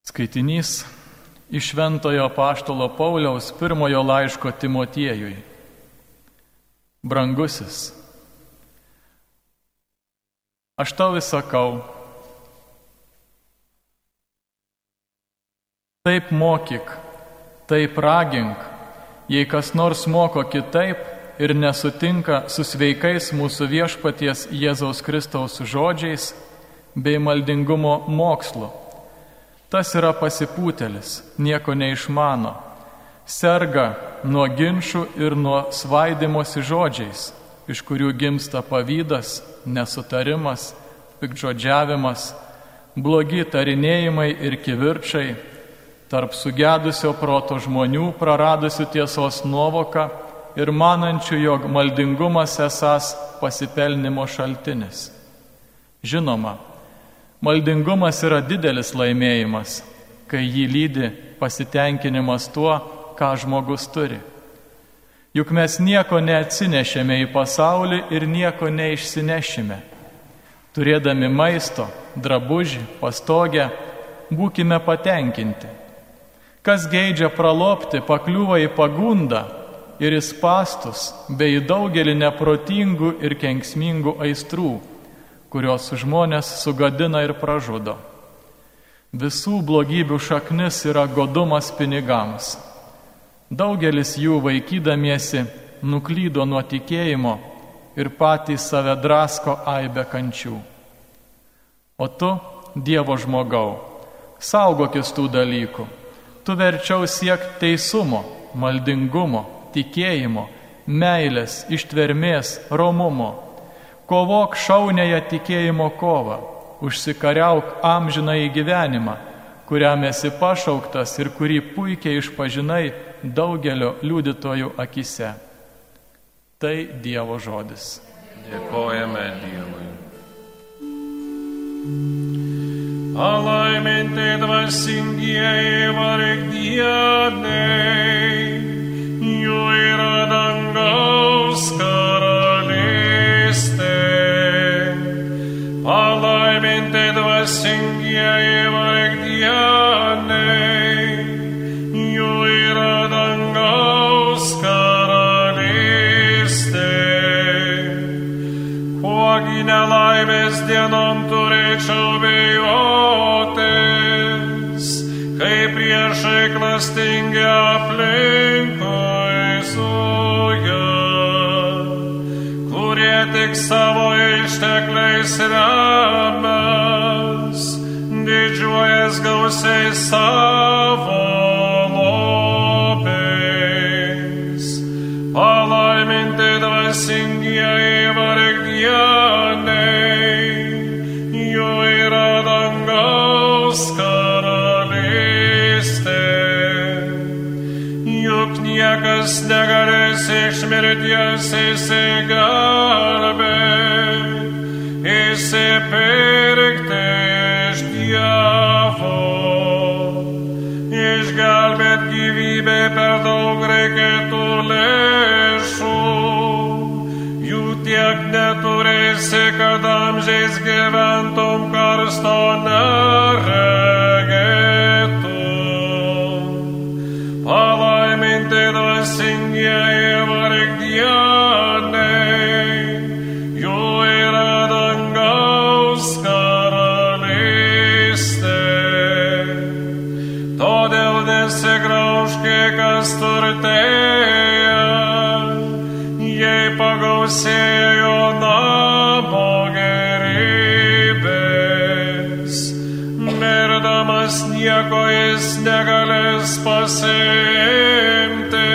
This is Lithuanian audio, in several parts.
Skaitinys iš Šventojo apaštalo Pauliaus pirmojo laiško Timotiejui. Brangusis, aš tau įsakau, taip mokyk, taip ragink, jei kas nors moko kitaip ir nesutinka su sveikais mūsų viešpaties Jėzaus Kristaus žodžiais bei maldingumo mokslu. Tas yra pasipūtelis, nieko neišmano, serga nuo ginčų ir nuo svaidimosi žodžiais, iš kurių gimsta pavydas, nesutarimas, piktžodžiavimas, blogi tarinėjimai ir kivirčai, tarp sugedusio proto žmonių praradusių tiesos nuovoką ir manančių, jog maldingumas esąs pasipelnimo šaltinis. Žinoma, maldingumas yra didelis laimėjimas, kai jį lydi pasitenkinimas tuo, ką žmogus turi. Juk mes nieko neatsinešėme į pasaulį ir nieko neišsinešime. Turėdami maisto, drabužį, pastogę, būkime patenkinti. Kas geidžia pralopti, pakliūva į pagundą ir į spąstus bei į daugelį neprotingų ir kenksmingų aistrų, kurios žmonės sugadina ir pražudo. Visų blogybių šaknis yra godumas pinigams. Daugelis jų vaikydamiesi nuklydo nuo tikėjimo ir patys save drasko aibę kančių. O tu, Dievo žmogau, saugokis tų dalykų. Tu verčiau siek teisumo, maldingumo, tikėjimo, meilės, ištvermės, romumo. Kovok šauniąją tikėjimo kovą, užsikariauk amžinąjį gyvenimą, kuriam esi pašauktas ir kurį puikiai išpažinai daugelio liudytojų akise. Tai Dievo žodis. Dėkojame Dievui. Palaiminti dvasingieji vargdieniai, jų yra dangaus karalystė. Palaiminti dvasingieji vargdieniai, jų yra dangaus karalystė. Kuogi nelaimės dienom turėčiau bijotis, kai priešai klastingi aplinkui zuja, kurie tik savo ištekliais remias, didžiuojas gausiais savo lobiais. Palaiminti dvasingieji vargdieniai, jų yra dangaus karalystė. Juk niekas negalės iš mirties įsigelbėti, įsipirkti iš Dievo. Išgelbėt gyvybę per daug reikėtų lėšų, jų tiek neturėsi, kad amžiais gyventum karsto neregėtum. Palaiminti dvasingieji vargdieniai, jų yra dangaus karalystė. Todėl nesigraužk, kas turtėja, jei pagausėjo namo gerybės. Mirdamas nieko jis negalės pasiimti,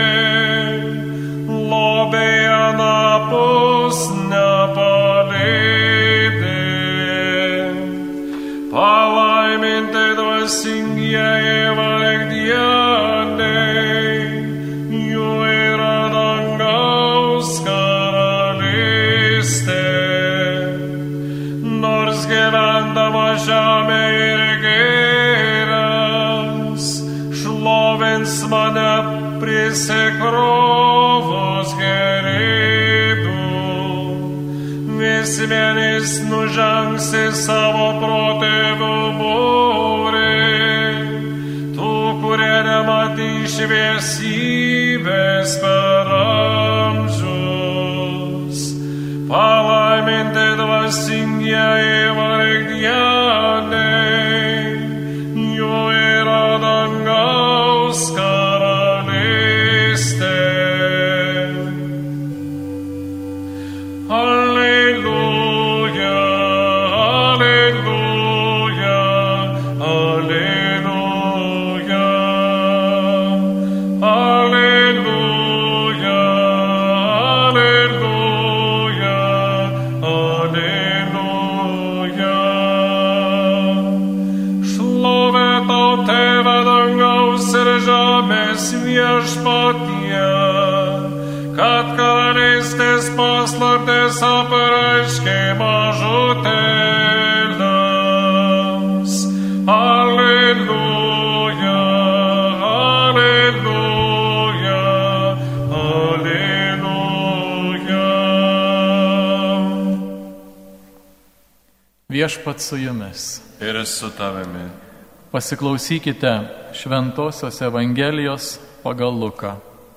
lobiai anapus nepalydi. Palaiminti dvasingieji vargdieniai, jų yra dangaus karalystė. Nors gyvendama žemė ir gėras, šlovins mane prisikrovus gerybių. Vis vienis nužengsi savo protėvių būrį, šviesybės per amžius. Palaiminti dvasingieji vargdieniai, jų yra dangaus karalystė. Alleluja, alleluja, alleluja, alleluja, alleluja, alleluja. Šlovė tau, Tėve dangaus ir žemės viešpatie, kad karalystės paslaptis apreiškė mažutėliams. Alleluja, alleluja, alleluja. Viešpats su jumis. Ir su tavimi. Pasiklausykite Šventosios Evangelijos pagal Luką.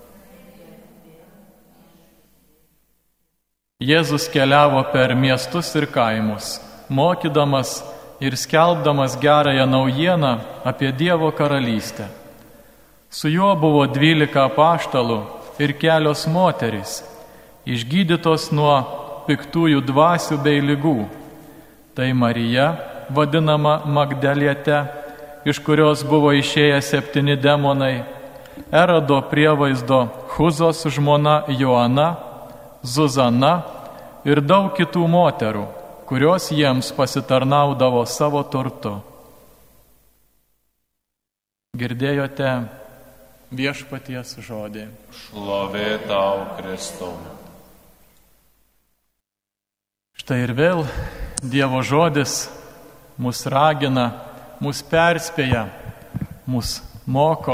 Jėzus keliavo per miestus ir kaimus, mokydamas ir skelbdamas gerąją naujieną apie Dievo karalystę. Su juo buvo 12 apaštalų ir kelios moterys, išgydytos nuo piktųjų dvasių bei ligų. Tai Marija, vadinama Magdaliete, iš kurios buvo išėję 7 demonai, Erodo prievaizdo Huzos žmona Joana, Zuzana ir daug kitų moterų, kurios jiems pasitarnaudavo savo turtu. Girdėjote Viešpaties žodį. Šlovė tau, Kristau. Štai ir vėl Dievo žodis mus ragina, mus perspėja, mus moko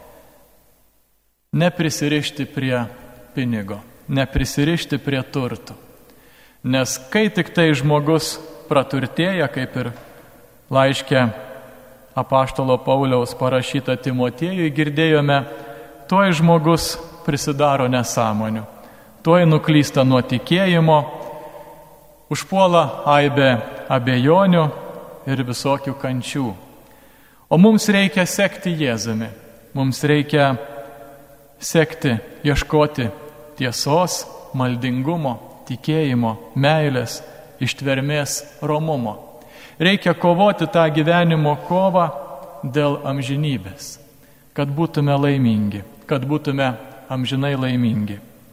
neprisirišti prie pinigo, neprisirišti prie turtų. Nes kai tik tai žmogus praturtėja, kaip ir laiške apaštalo Pauliaus parašyta Timotiejui girdėjome, tuoj žmogus prisidaro nesąmonių, tuoj nuklysta nuo tikėjimo, užpuola aibę abejonių ir visokių kančių. O mums reikia sekti Jėzumi, mums reikia sekti, ieškoti tiesos, maldingumo, tikėjimo, meilės, ištvermės, romumo. Reikia kovoti tą gyvenimo kovą dėl amžinybės, kad būtume laimingi, kad būtume amžinai laimingi.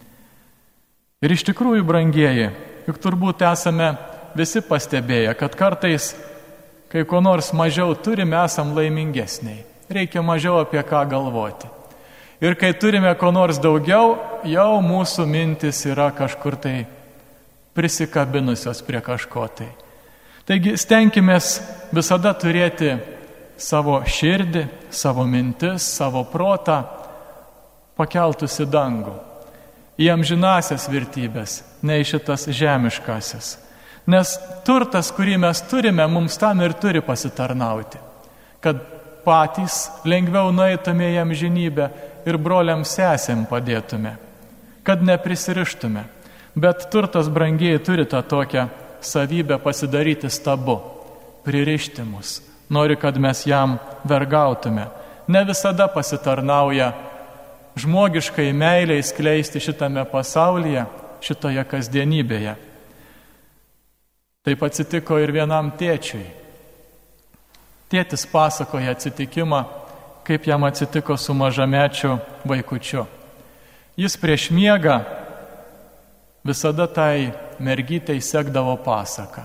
Ir iš tikrųjų, brangieji, juk turbūt esame visi pastebėję, kad kartais, kai ko nors mažiau turime, esam laimingesniai. Reikia mažiau apie ką galvoti. Ir kai turime ko nors daugiau, jau mūsų mintis yra kažkur tai prisikabinusios prie kažko tai. Taigi stenkimės visada turėti savo širdį, savo mintis, savo protą pakeltus į dangų, į amžinasias vertybės, ne į šitas žemiškasis. Nes turtas, kurį mes turime, mums tam ir turi pasitarnauti, kad patys lengviau nueitume į amžinybę ir broliams sesėm padėtume, kad neprisirištume. Bet turtas, brangiai, turi tą tokią savybę pasidaryti stabu, pririšti mus. Nori, kad mes jam vergautume. Ne visada pasitarnauja žmogiškai meiliai skleisti šitame pasaulyje, šitoje kasdienybėje. Taip atsitiko ir vienam tėčiui. Tėtis pasakoja atsitikimą, kaip jam atsitiko su mažamečiu vaikučiu. Jis prieš miegą visada tai mergytei sekdavo pasaką.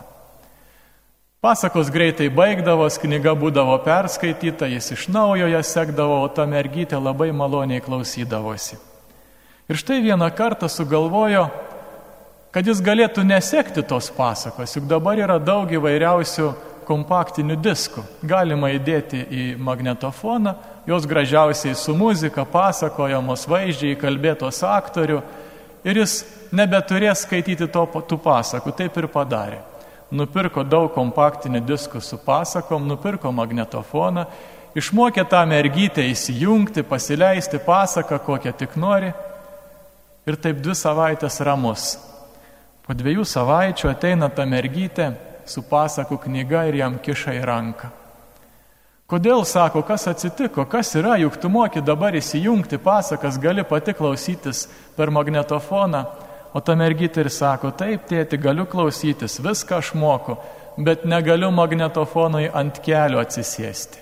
Pasakos greitai baigdavos, knyga būdavo perskaityta, jis iš naujo ją sekdavo, o ta mergytė labai maloniai klausydavosi. Ir štai vieną kartą sugalvojo, kad jis galėtų nesekti tos pasakos, juk dabar yra daug įvairiausių kompaktinių diskų. Galima įdėti į magnetofoną, jos gražiausiai su muzika, pasakojamos vaizdžiai, kalbėtos aktorių, ir jis nebeturės skaityti tų pasakų. Taip ir padarė. Nupirko daug kompaktinių diskų su pasakom, nupirko magnetofoną išmokė tą mergytę įsijungti, pasileisti pasaką, kokią tik nori. Ir taip 2 savaitės ramus. Po 2 savaičių ateina ta mergytė su pasakų knyga ir jam kiša į ranką. Kodėl, sako, kas atsitiko, kas yra, juk tu moki dabar įsijungti pasakas, gali pati klausytis per magnetofoną. O ta mergytė ir sako, taip, tėti, galiu klausytis, viską aš moku, bet negaliu magnetofonui ant kelio atsisėsti.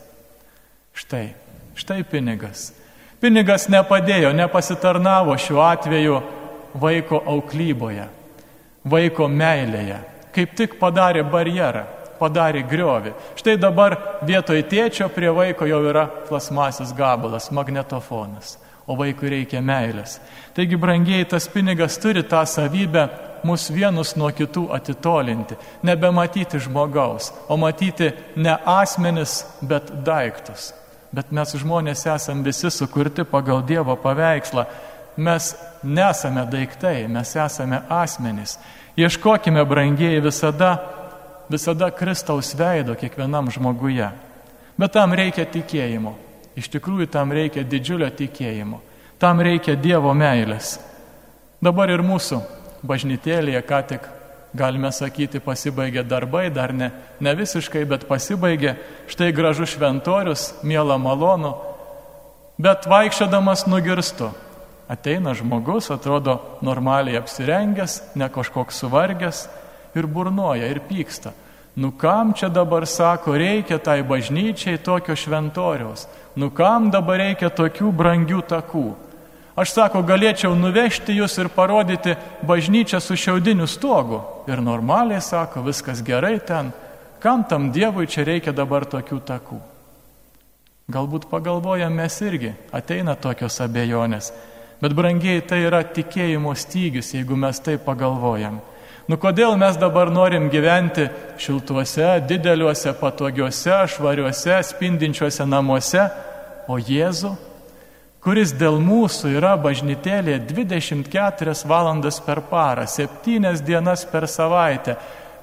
Štai pinigas. Pinigas nepadėjo, nepasitarnavo šiuo atveju vaiko auklyboje, vaiko meilėje. Kaip tik padarė barjerą, padarė griovį. Štai dabar vietoj tėčio prie vaiko jau yra plasmasis gabalas, magnetofonas, o vaikui reikia meilės. Taigi, brangieji, tas pinigas turi tą savybę mus vienus nuo kitų atitolinti, nebematyti žmogaus, o matyti ne asmenis, bet daiktus. Bet mes žmonės esame visi sukurti pagal Dievo paveikslą. Mes nesame daiktai, mes esame asmenys. Ieškokime, brangieji, visada Kristaus veido kiekvienam žmoguje. Bet tam reikia tikėjimo. Iš tikrųjų, tam reikia didžiulio tikėjimo. Tam reikia Dievo meilės. Dabar ir mūsų bažnytėlėje, ką tik, galime sakyti, pasibaigė darbai, dar ne visiškai, bet pasibaigė. Štai gražus šventorius, miela malonu, bet vaikščiodamas nugirstu. Ateina žmogus, atrodo normaliai apsirengęs, ne kažkoks suvargęs ir burnoja ir pyksta. Nu kam čia dabar, sako, reikia tai bažnyčiai tokio šventoriaus? Nu kam dabar reikia tokių brangių takų? Aš, sako, galėčiau nuvežti jūs ir parodyti bažnyčią su šiaudiniu stogu. Ir normaliai, sako, viskas gerai ten. Kam tam Dievui čia reikia dabar tokių takų? Galbūt pagalvojam mes irgi, ateina tokios abejonės. Bet, brangieji, tai yra tikėjimo stygius, jeigu mes taip pagalvojam. Nu kodėl mes dabar norim gyventi šiltuose, dideliuose, patogiuose, švariuose, spindinčiuose namuose, o Jėzų, kuris dėl mūsų yra bažnytėlėje 24 valandas per parą, 7 dienas per savaitę,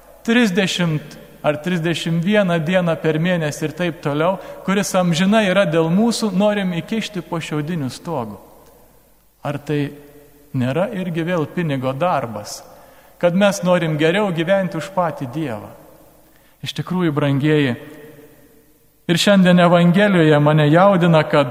30 ar 31 dieną per mėnesį ir taip toliau, kuris amžinai yra dėl mūsų, norim įkišti po šiaudiniu stogu. Ar tai nėra irgi vėl pinigo darbas, kad mes norim geriau gyventi už patį Dievą? Iš tikrųjų, brangieji, ir šiandien Evangelijoje mane jaudina, kad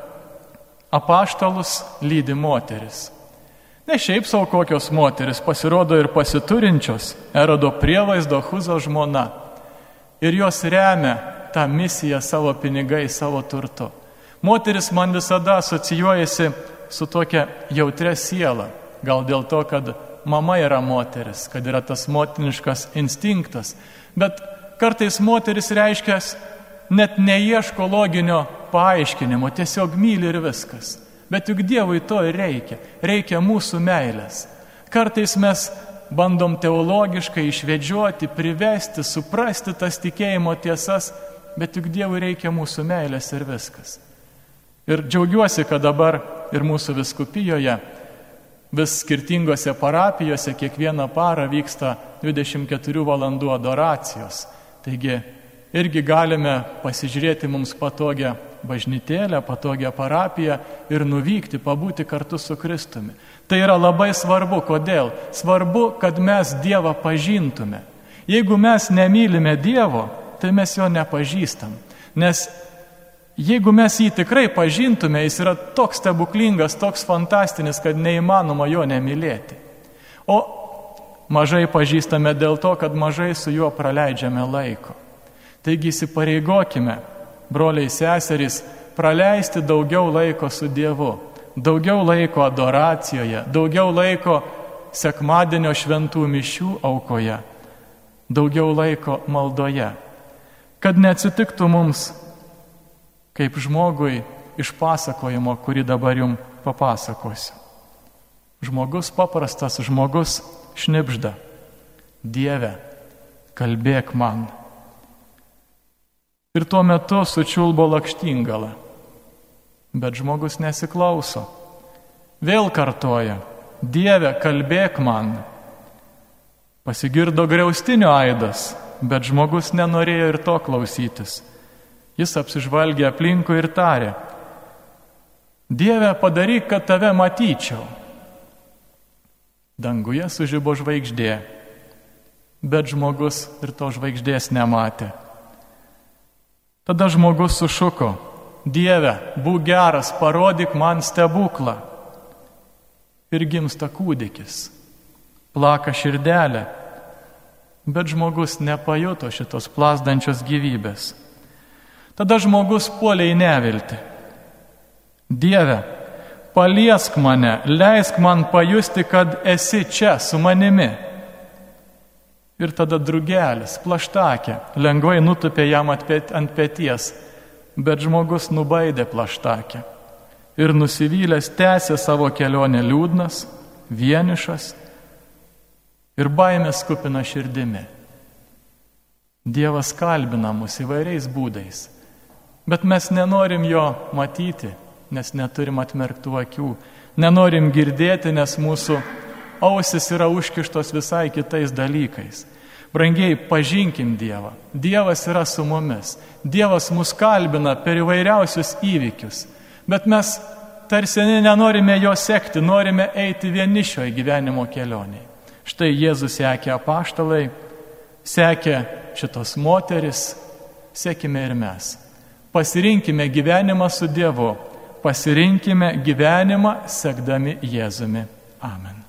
apaštalus lydi moteris. Ne šiaip savo kokios moteris, pasirodo ir pasiturinčios, Erodo prievaizdo Huzo žmona. Ir jos remia tą misiją savo pinigais, savo turtu. Moteris man visada asocijuojasi su tokia jautria siela. Gal dėl to, kad mama yra moteris, kad yra tas motiniškas instinktas. Bet kartais moteris reiškia net neieško loginio paaiškinimo, tiesiog myli ir viskas. Bet juk Dievui to ir reikia. Reikia mūsų meilės. Kartais mes bandom teologiškai išvedžioti, privesti, suprasti tas tikėjimo tiesas, bet juk Dievui reikia mūsų meilės ir viskas. Ir džiaugiuosi, kad dabar ir mūsų vyskupijoje vis skirtingose parapijose kiekvieną parą vyksta 24 valandų adoracijos. Taigi irgi galime pasižiūrėti mums patogią bažnytėlę, patogią parapiją ir nuvykti, pabūti kartu su Kristumi. Tai yra labai svarbu. Kodėl? Svarbu, kad mes Dievą pažintume. Jeigu mes nemylime Dievo, tai mes jo nepažįstam. Nes jeigu mes jį tikrai pažintume, jis yra toks stebuklingas, toks fantastinis, kad neįmanoma jo nemylėti. O mažai pažįstame dėl to, kad mažai su juo praleidžiame laiko. Taigi įsipareigokime, broliai seserys, praleisti daugiau laiko su Dievu, daugiau laiko adoracijoje, daugiau laiko sekmadienio šventų mišių aukoje, daugiau laiko maldoje, kad neatsitiktų mums kaip žmogui iš pasakojimo, kurį dabar jums papasakosiu. Žmogus, paprastas žmogus, šnibžda: Dieve, kalbėk man. Ir tuo metu sučiulbo lakštingala, bet žmogus nesiklauso. Vėl kartoja: Dieve, kalbėk man. Pasigirdo griaustinio aidas, bet žmogus nenorėjo ir to klausytis. Jis apsižvalgė aplinkui ir tarė: Dieve, padaryk, kad tave matyčiau. Danguje sužibo žvaigždė, bet žmogus ir to žvaigždės nematė. Tada žmogus sušuko: Dieve, būk geras, parodyk man stebuklą. Ir gimsta kūdikis, plaka širdelė, bet žmogus nepajuto šitos plazdančios gyvybės. Tada žmogus puolė į neviltį. Dieve, paliesk mane, leisk man pajusti, kad esi čia su manimi. Ir tada drugelis, plaštakė, lengvai nutupė jam ant peties, bet žmogus nubaidė plaštakę. Ir nusivylęs tęsė savo kelionę liūdnas, vienišas ir baimės kupina širdimi. Dievas kalbina mus įvairiais būdais, bet mes nenorim jo matyti, nes neturim atmerktų akių, nenorim girdėti, nes mūsų ausis yra užkištos visai kitais dalykais. Brangiai, pažinkim Dievą. Dievas yra su mumis. Dievas mus kalbina per įvairiausius įvykius. Bet mes tarsi nenorime jo sekti, norime eiti vieni šioje gyvenimo kelionėje. Štai Jėzus sekė apaštalai, sekė šitos moteris, sekime ir mes. Pasirinkime gyvenimą su Dievu, pasirinkime gyvenimą sekdami Jėzumi. Amen.